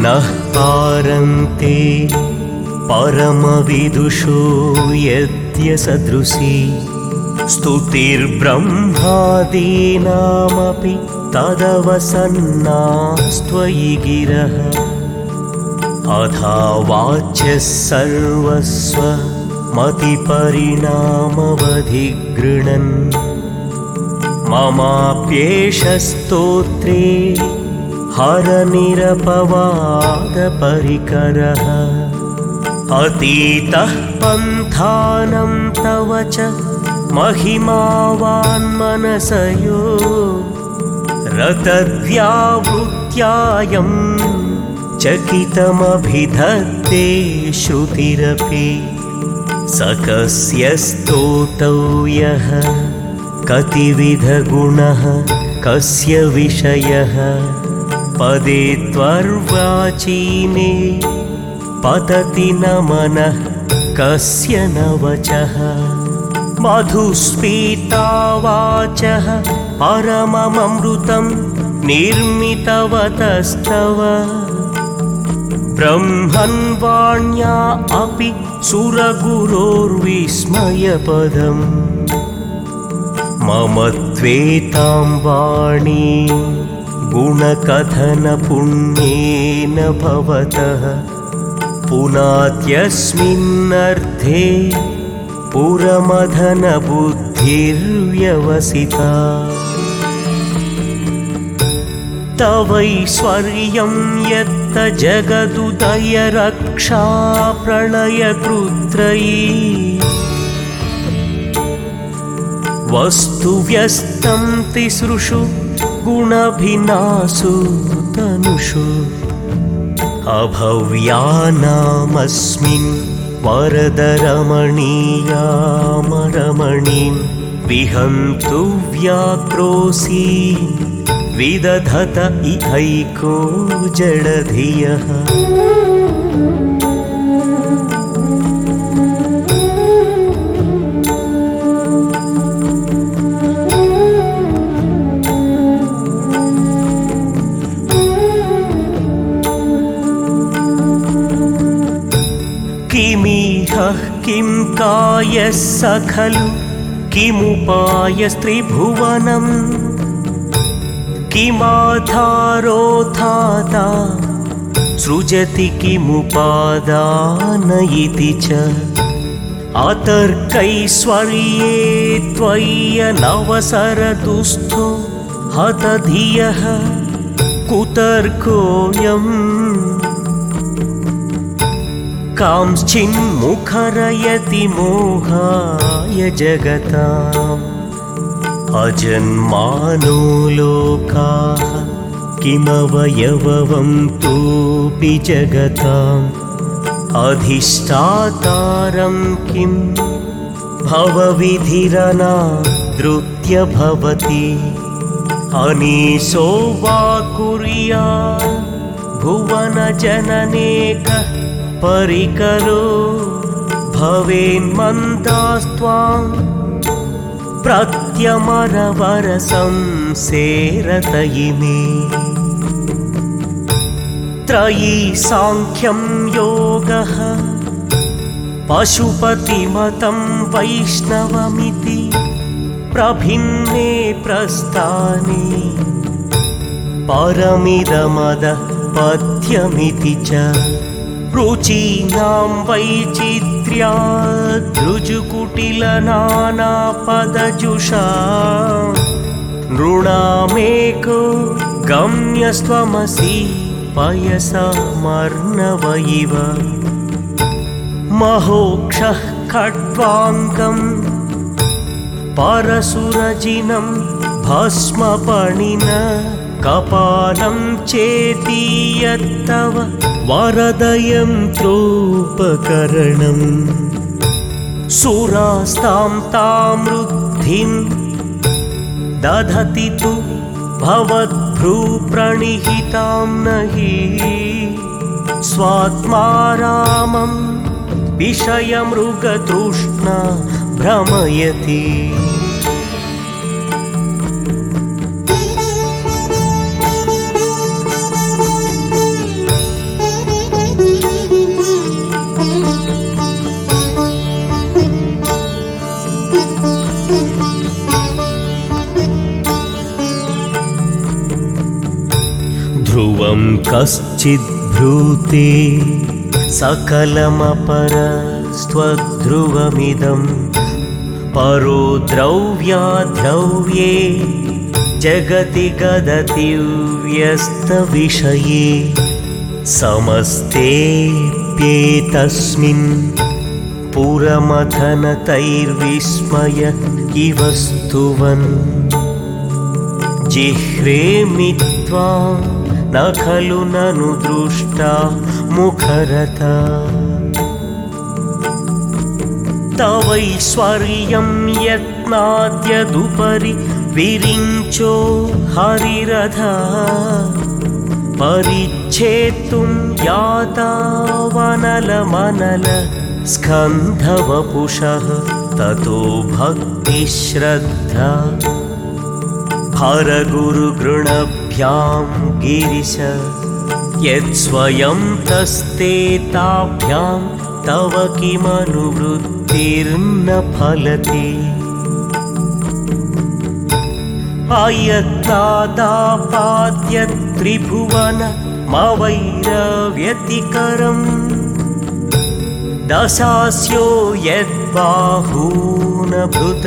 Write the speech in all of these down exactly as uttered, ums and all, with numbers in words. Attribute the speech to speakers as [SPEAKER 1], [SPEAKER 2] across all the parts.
[SPEAKER 1] नः पारन्ते परमविदुषो यद्यसदृशी स्तुतिर्ब्रह्मादीनामपि तदवसन्नास्त्वयि गिरः अथा वाच्यः सर्वस्व मतिपरिणामवधिगृणन् ममाप्येष स्तोत्रे हरनिरपवादपरिकरः अतीतः पन्थानं तव च महिमावान्मनसयो रतव्यावृत्यायं चकितमभिधत्ते श्रुतिरपि सकस्य स्तोतौ यः कतिविधगुणः कस्य विषयः पदे त्वर्वाचीने पतति न मनः कस्य न वचः मधुस्फीता वाचः परमममृतं निर्मितवतस्तव ब्रह्मन् वाण्या अपि सुरगुरोर्विस्मयपदम् मम त्वेतां वाणी गुणकथनपुण्येन भवतः पुनात्यस्मिन्नर्थे पुरमधनबुद्धिर्व्यवसिता तवैश्वर्यं यत्त जगदुदयरक्षा प्रलयकृत्रयी वस्तुव्यस्तं तिसृषु गुणभिन्नासु तनुषु अभव्यानामस्मिन् वरदरमणीयामरमणीं विहन्तु व्याक्रोशी विदधत इहैको जडधियः किमिह किं कायस्स खलु किमुपायस्त्रिभुवनम् किमाधारोऽधाता सृजति किमुपादानयिति च अतर्कैश्वर्ये त्वय्यनवसरदुस्थो हतधियः कुतर्कोऽयम् कांश्चिन्मुखरयति मोहाय जगताम् अजन्मानो लोकाः किमवयवं तोऽपि जगताम् अधिष्ठातारं किं भवविधिरनादृत्य भवति अनीशो वा कुर्यात् भुवनजननेकः परिकरो भवेन्मन्दास्त्वां प्रत्यमरवरसंसेरत इमे त्रयी सांख्यं योगः पशुपतिमतं वैष्णवमिति प्रभिन्ने प्रस्थाने परमिदमदः पथ्यमिति च रुचीनां वैचित्र्याद्रुजुकुटिलनानापदजुषा नृणामेको गम्यस्त्वमसि पयसामर्णव इव महोक्षः खट्वाङ्गं परसुरजिनं भस्मपणिन कपालं चेति यत्तव वरदयन्त्रोपकरणम् सुरास्तां तामृद्धिं दधति तु भवद्भ्रूप्रणिहितां नहि स्वात्मारामं विषयमृगतृष्णा भ्रमयति ध्रुवं कश्चिद्ब्रूते सकलमपरस्त्वध्रुवमिदं परो द्रव्याद्रव्ये जगति गदतिव्यस्तविषये समस्तेऽप्येतस्मिन् पुरमथनतैर्विस्मय इव स्तुवन् जिह्रेमि त्वां न खलु ननु दृष्टा मुखरता तवैश्वर्यं यत्नाद्यदुपरि विरिञ्चो हरिरथा परिच्छेत्तुं यातावनलमनल स्कन्धवपुषः ततो भक्तिश्रद्धा हरगुरुगृणभ्यां गिरिश यत्स्वयं तस्ते ताभ्यां तव किमनुवृत्तिर्न फलति अयत्नादापाद्य त्रिभुवनमवैरव्यतिकरम् दशास्यो यद्बाहूनभृत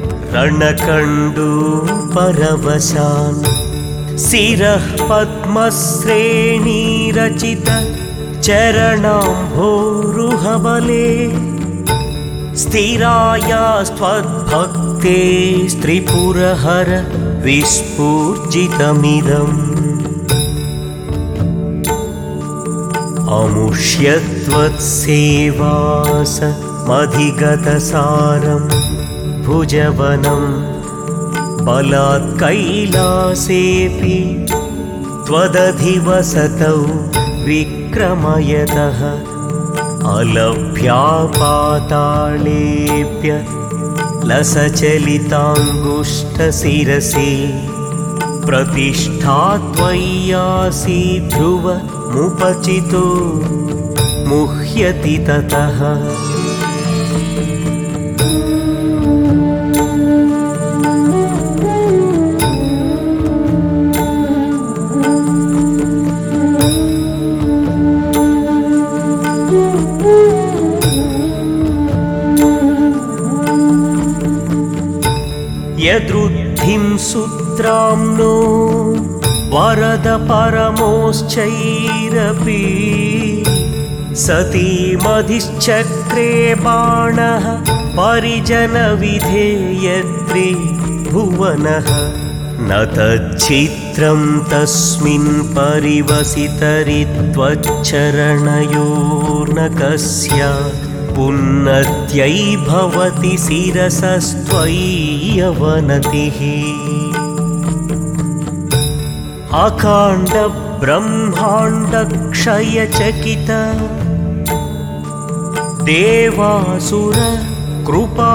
[SPEAKER 1] रणकण्डूपरवशान् शिरः पद्मश्रेणीरचित चरणाम्भोरुहबले स्थिरायास्त्वद्भक्ते स्त्रिपुरहर विस्फूर्जितमिदम् अमुष्यत्वत्सेवास मधिगतसारम् भुजवनं बलात् कैलासेऽपि त्वदधिवसतौ विक्रमयतः अलभ्यापाताळेऽप्य लसचलिताङ्गुष्ठशिरसि प्रतिष्ठा त्वय्यासि ध्रुवमुपचितो मुह्यति ततः यदृद्धिं सूत्राम्नो वरद परमोश्चैरपि सतीमधिश्चक्रे बाणः परिजनविधेयत्रि भुवनः न तच्चित्रं तस्मिन् परिवसितरित्वच्चरणयोर्न पुन्नत्यै भवति शिरसस्त्वय्यवनतिः अकाण्ड ब्रह्माण्डक्षयचकित देवासुर कृपा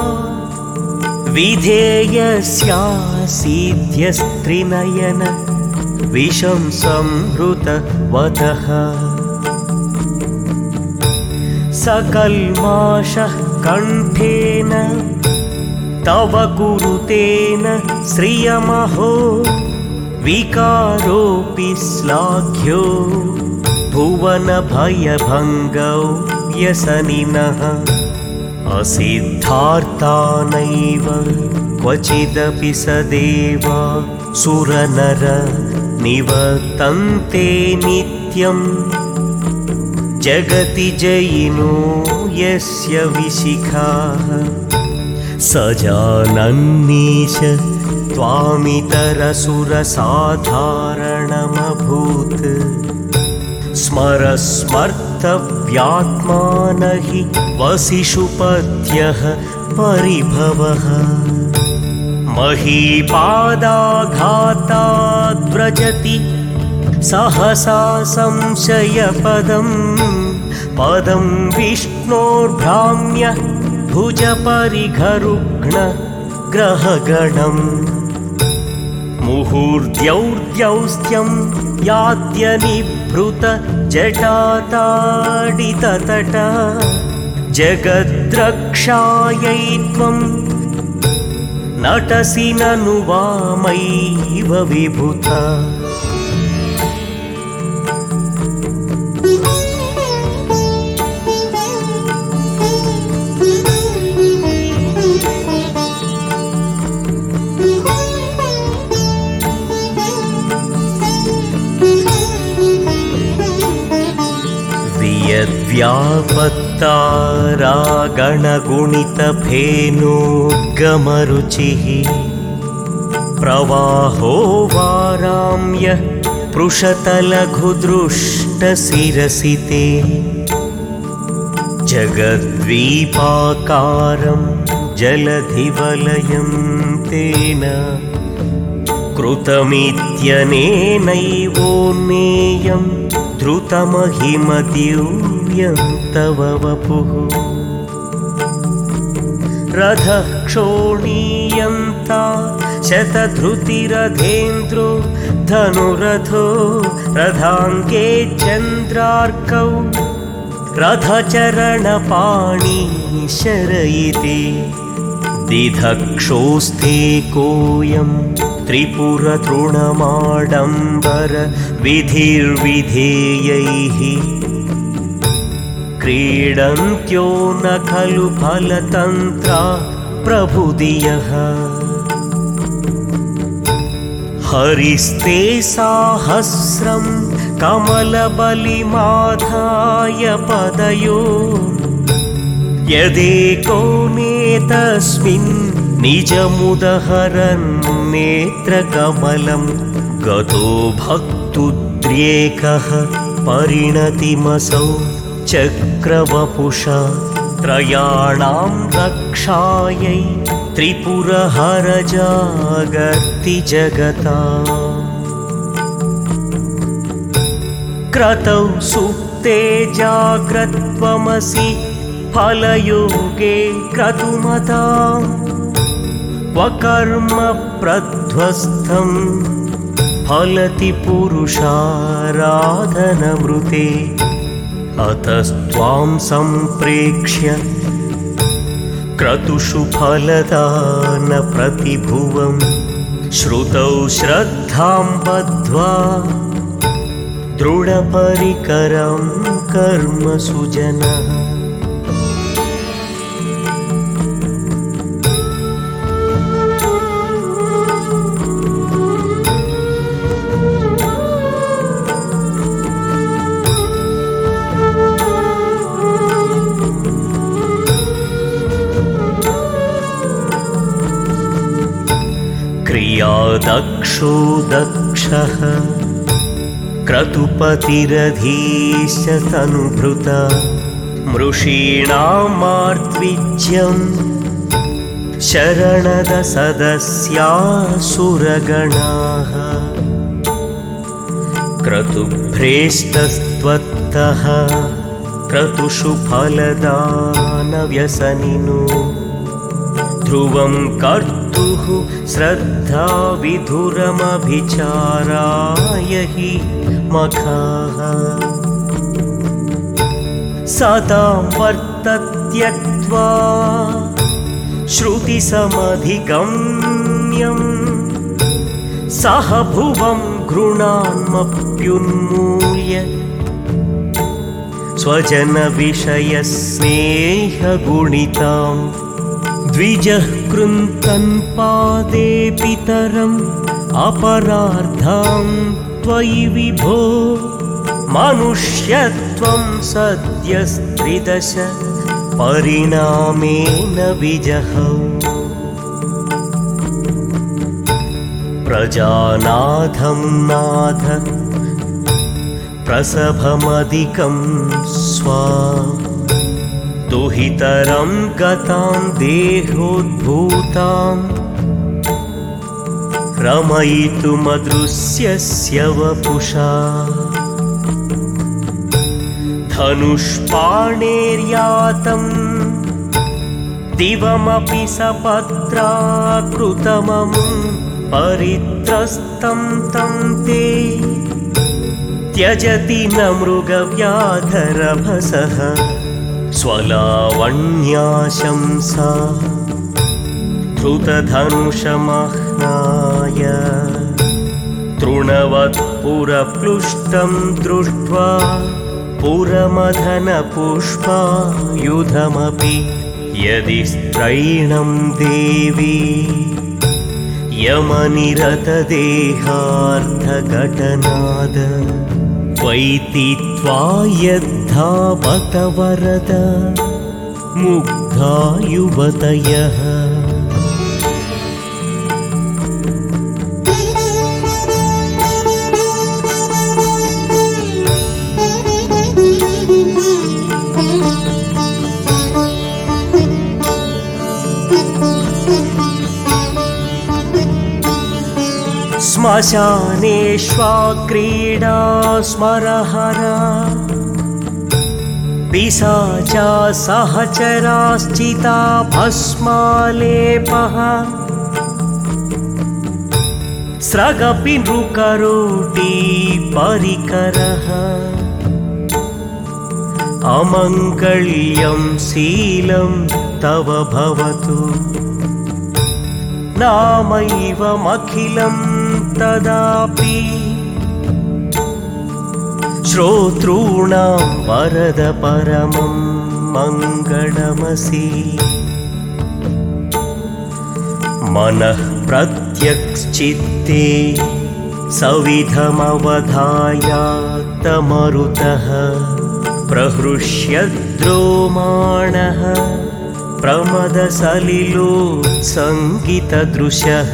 [SPEAKER 1] विधेयस्यासीद्यस्त्रिनयन विषं संहृतवतः सकल्माषः कण्ठेन तव कुरुतेन श्रियमहो विकारोऽपि श्लाघ्यो भुवनभयभङ्गौ व्यसनिनः असिद्धार्तानैव क्वचिदपि सदेवा सुरनर निवर्तन्ते नित्यम् जगति जयिनो यस्य विशिखाः स जानन्नीश त्वामितरसुरसाधारणमभूत् स्मरस्मर्तव्यात्मान हि वसिषुपद्यः परिभवः महीपादाघाताद्व्रजति सहसा संशयपदं पदं विष्णोर्भ्राम्य भुजपरिघरुघ्न ग्रहगणम् मुहूर्द्यौर्द्यौस्त्यं याद्यनिभृत जटाताडिततटा जगद्रक्षायै त्वं नटसि ननु वामैव विभुता व्यापत्तारागणगुणितफेनोद्गमरुचिः प्रवाहो वाराम्य पृषतलघुदृष्टशिरसि ते जगद्वीपाकारं जलधिवलयं तेन कृतमित्यनेनैवोन्नेयं धृतमहिमदिव्यं तव वपुः रथः क्षोणीयन्ता शतधृतिरथेन्द्रो धनुरथो रथाङ्गे चन्द्रार्कौ रथचरणपाणी शरयिते दिधक्षोस्ते कोऽयं त्रिपुरतृणमाडम्बर विधिर्विधेयैः क्रीडन्त्यो न खलु फलतन्त्रा प्रभुदियः हरिस्ते साहस्रं कमलबलिमाधाय पदयो यदेको नेतस्मिन् निजमुदहरन् नेत्रकमलं गतो भक्तुद्रेकः परिणतिमसौ चक्रवपुषा त्रयाणां रक्षायै त्रिपुरहरजागर्ति जगता क्रतौ सुप्ते जाग्रत्वमसि फलयोगे क्रतुमताम् वकर्म प्रध्वस्थं फलति पुरुषाराधनमृते अतस्त्वां सम्प्रेक्ष्य क्रतुषु फलदान प्रतिभुवं श्रुतौ श्रद्धां बद्ध्वा दृढपरिकरं कर्म सुजनः क्रियादक्षो दक्षः क्रतुपतिरधीश्च तनुभृता मृषीणामार्त्विज्यं शरणदसदस्यासुरगणाः क्रतुभ्रेष्टस्त्वत्तः क्रतुषु फलदानव्यसनिनो ध्रुवं कर्तुः श्रद्धा विधुरमभिचाराय हि मखाः सतां वर्तत्यक्त्वा श्रुतिसमधिगम्यं सह भुवं घृणान्मप्युन्मूल्य स्वजनविषयस्नेहगुणिताम् द्विजः कृन्तन् पादे पितरम् अपरार्धां त्वयि विभो मनुष्यत्वं सद्यस्त्रिदश परिणामेन विजहौ प्रजानाथं नाथ प्रसभमधिकं स्वा दुहितरं गतां देहोद्भूतां रमयितुमदृश्यस्य वपुषा धनुष्पाणेर्यातं दिवमपि सपत्राकृतमं परित्रस्तं तं ते त्यजति न मृगव्याधरभसः स्वलावण्याशंसा धृतधनुषमह्नाय तृणवत्पुरप्लुष्टं दृष्ट्वा पुरमदनपुष्पायुधमपि यदि स्त्रैणं देवी यमनिरतदेहार्धघटनाद वैतित्वा यद्धावत वरद मुग्धा युवतयः। श्मशानेष्वा क्रीडा स्मरहरा पिशाचा सहचराश्चिता भस्मालेपः स्रगपि नृकरोटी परिकरः अमङ्गल्यं शीलं तव भवतु नामैवमखिलं तदापि श्रोतॄणां वरद परमं मङ्गलमसि। मनः प्रत्यक्श्चित्ते सविधमवधायात्तमरुतः प्रहृष्यद्रोमाणः प्रमदसलिलोत्सङ्गितदृशः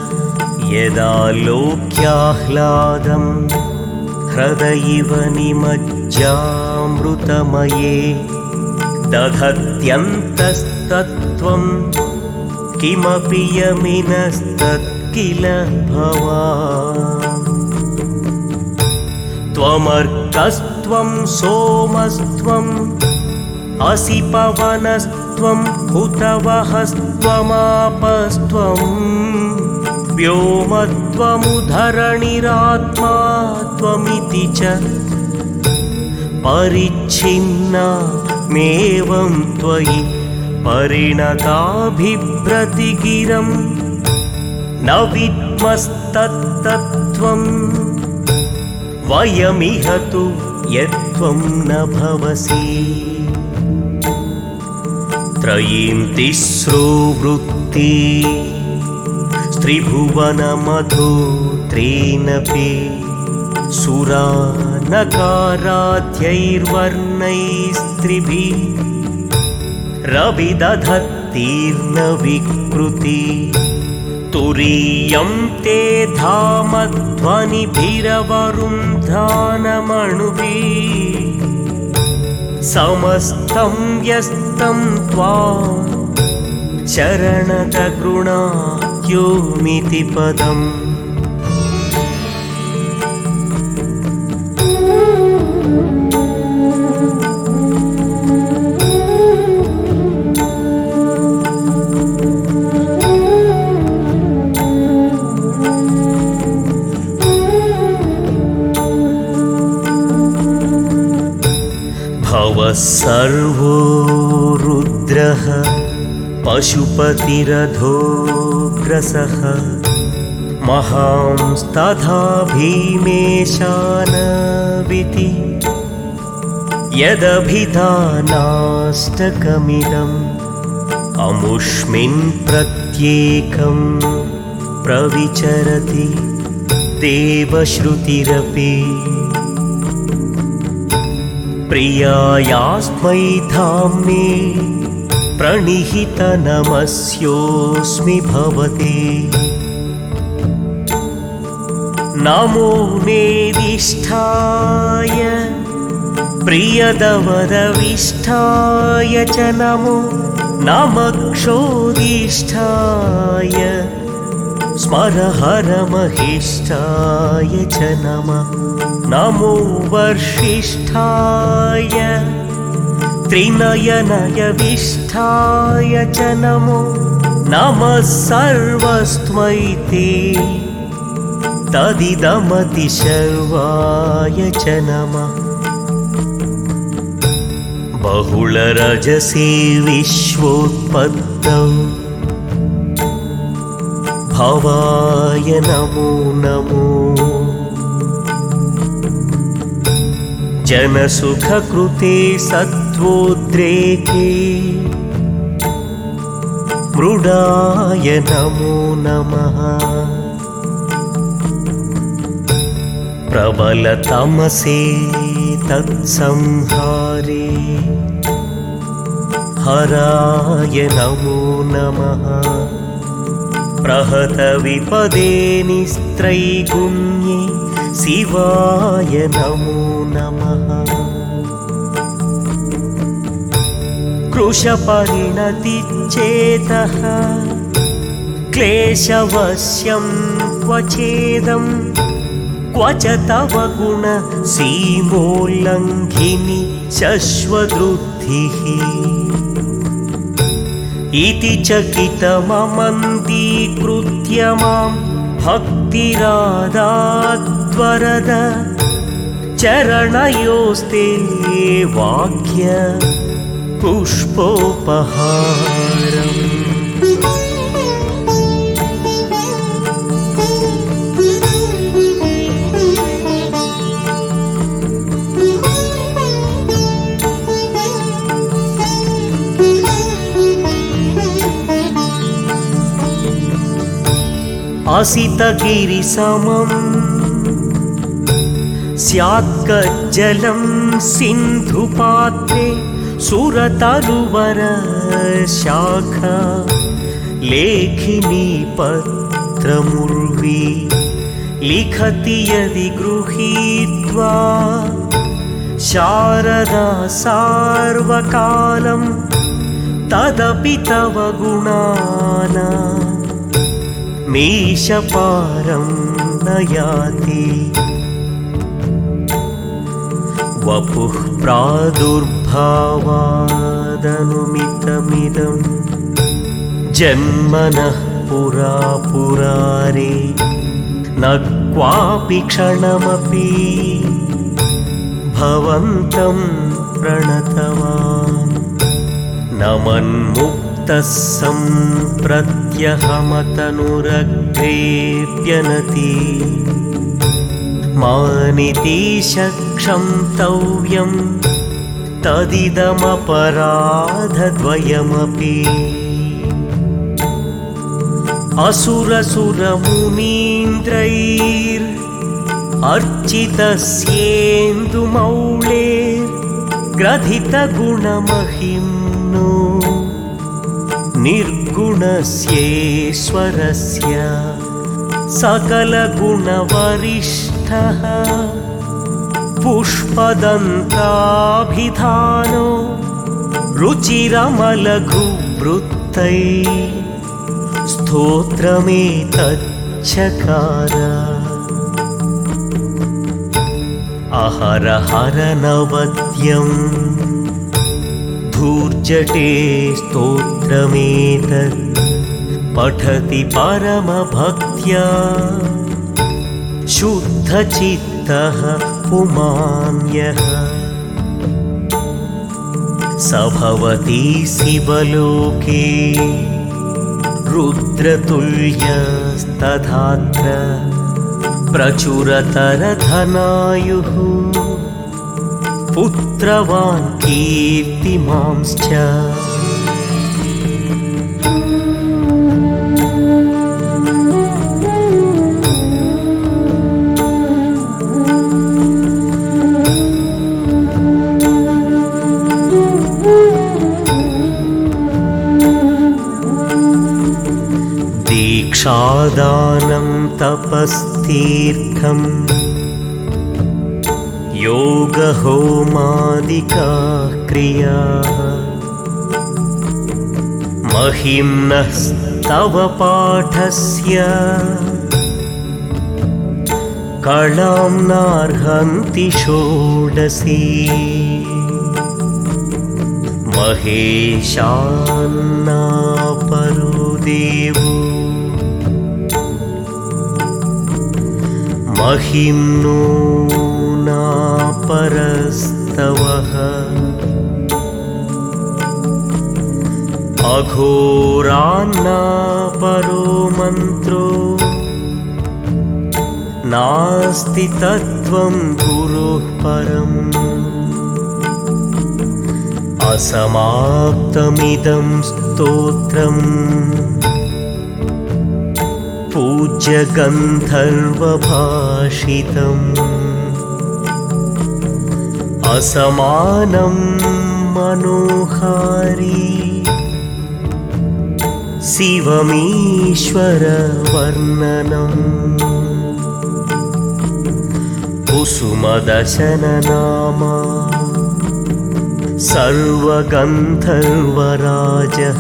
[SPEAKER 1] यदालोक्याह्लादं हृदयिव निमज्जामृतमये दधत्यन्तस्तत्त्वं किमपि यमिनस्तत्किल भवान्। त्वमर्कस्त्वं सोमस्त्वम् असि पवनस्त्वं हुतवहस्त्वमापस्त्वं व्योमत्वमुधरणिरात्मा त्वमिति च परिच्छिन्नामेवं त्वयि परिणताभिभ्रतिगिरं न विद्मस्तत्तत्त्वं वयमिह तु यत्त्वं न भवसि। त्रयीं तिस्रो वृत्ति स्त्रिभुवनमधो त्रीनपि सुरा नकाराद्यैर्वर्णैस्त्रिभिः रविदधत्तीर्न विकृति तुरीयं ते धामध्वनिभिरवरुन्धानमणुभिः समस्तं व्यस्तं त्वां शरणदगृणाख्योमिति पदम्। सर्वो रुद्रः पशुपतिरधोग्रसः महांस्तथा भीमेशानविति यदभिधानाष्टकमिदम् अमुष्मिन् प्रत्येकं प्रविचरति देवश्रुतिरपि प्रियायास्मै धाम्ने प्रणिहितनमस्योऽस्मि भवते नमो नेदिष्ठाय प्रियदवदविष्ठाय च नमो नमक्षोदिष्ठाय स्मरहरमहिष्ठाय च नमः नमो वर्षिष्ठाय त्रिनयनयविष्ठाय च नमो नमः सर्वस्मै ते तदिदमतिशर्वाय च नमः बहुलरजसे विश्वोत्पत्तौ भवाय नमो नमो जनसुखकृते सत्त्वोद्रेके मृडाय नमो नमः प्रबलतमसे तत्संहारे हराय नमो नमः प्रहतविपदे निस्त्रैगुण्ये शिवाय नमो नमः कृशपरिणतिचेतः क्लेशवश्यं क्वचेदं क्व च तव गुणसीमोल्लङ्घिनी शश्वद्रुद्धिः इति चकितममन्दीकृत्य मां भक्तिरादाद्वरद चरणयोस्ते वाक्य पुष्पोपहारम् असितगिरिसमं स्यात्कज्जलं सिन्धुपात्रे सुरतरुवरशाखा लेखिनी पत्रमुर्वी लिखति यदि गृहीत्वा शारदा सार्वकालं तदपि तव गुणाना मीशपारं न याति वपुः प्रादुर्भावादनुमितमिदं जन्मनः पुरा पुरारे न क्वापि क्षणमपि भवन्तं प्रणतवान् नमन्मुक्तः सम्प्रत्यहमतनुरग्रेऽप्यनति मानिति क्षन्तव्यं तदिदमपराधद्वयमपि असुरसुरमुनीन्द्रैर्र्चितस्येन्दुमौळेर्ग्रथितगुणमहिम्नो निर्गुणस्येश्वरस्य सकलगुणवरिष्ठः पुष्पदन्ताभिधानो रुचिरमलघुवृत्तै स्तोत्रमेतच्चकार अहरहर नवद्यं धूर्जटे स्तोत्रमेतत् पठति परमभक्त्या शुद्धचित्तः पुमान्यः स भवति शिवलोके रुद्रतुल्यस्तथात्र प्रचुरतरधनायुः पुत्रवान् कीर्तिमांश्च दीक्षादानं तपस्तीर्थं योगहोमादिकाः क्रियाः महिम्नस्तव पाठस्य कलां नार्हन्ति षोडशी महेशान्नापरो देवो महिम्नो नापरस्तवः अघोरान्नापरो मन्त्रो नास्ति तत्त्वं गुरोः परम् असमाप्तमिदं स्तोत्रम् पूज्य गन्धर्वभाषितम् असमानं मनोहारी शिवमीश्वरवर्णनम् कुसुमदशननामा सर्वगन्धर्वराजः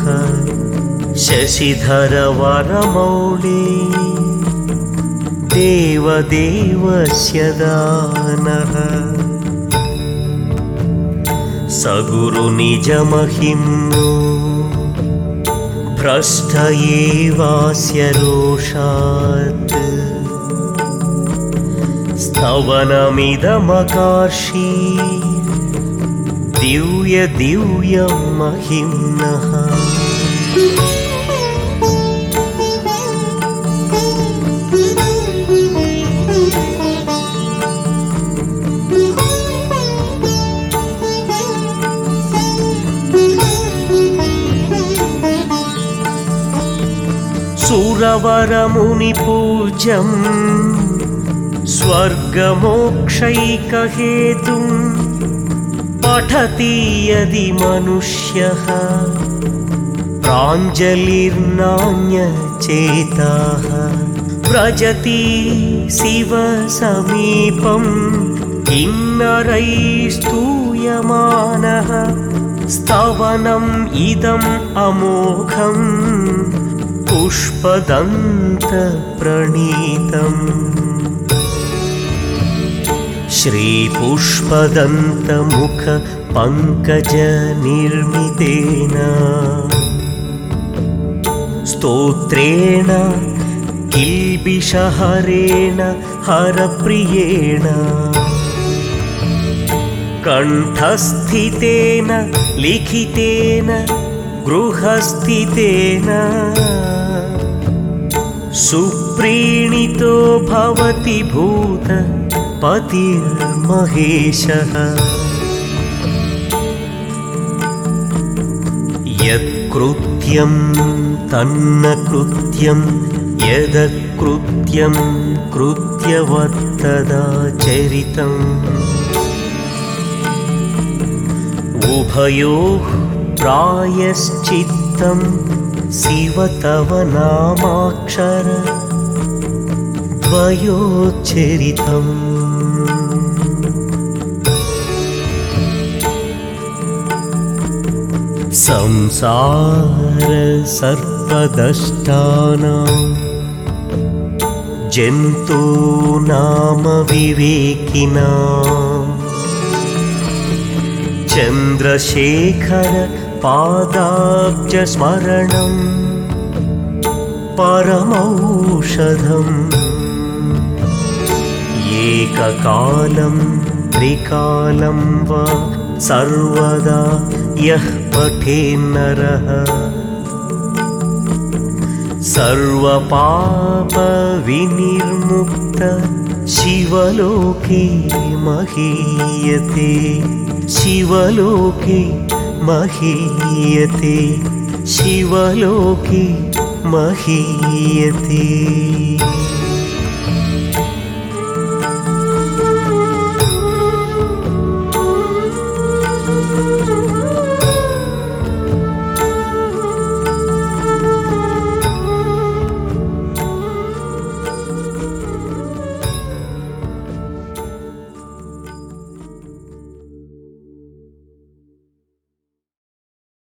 [SPEAKER 1] शशिधरवरमौळी देवदेवस्य दानः सगुरुनिजमहिम्नो भ्रष्ट एवास्य रोषात् स्तवनमिदमकार्षी दिव्य दिव्यं महिम्नः सुरवरमुनिपूज्यं स्वर्गमोक्षैकहेतुं पठति यदि मनुष्यः प्राञ्जलिर्नान्यचेताः व्रजति शिवसमीपं किन्नरैस्तूयमानः स्तवनम् इदम् अमोघम् पुष्पदन्तप्रणीतम् श्रीपुष्पदन्तमुखपङ्कजनिर्मितेन स्तोत्रेण किल्बिषहरेण हरप्रियेण कण्ठस्थितेन लिखितेन गृहस्थितेन सुप्रीणितो भवति भूतपतिर्महेशः यत्कृत्यं तन्न कृत्यं यदकृत्यं कृत्यवत्तदा चरितम् उभयोः प्रायश्चित्तं शिव तव नामाक्षर द्वयोच्चरितम् संसार सर्पदष्टानां जन्तूनाम विवेकिनां चन्द्रशेखर पादाब्जस्मरणं परमौषधम् एककालं त्रिकालं वा सर्वदा यः पठेन्नरः सर्वपापविनिर्मुक्त शिवलोके महीयते शिवलोके महीयते शिवलोके महीयते।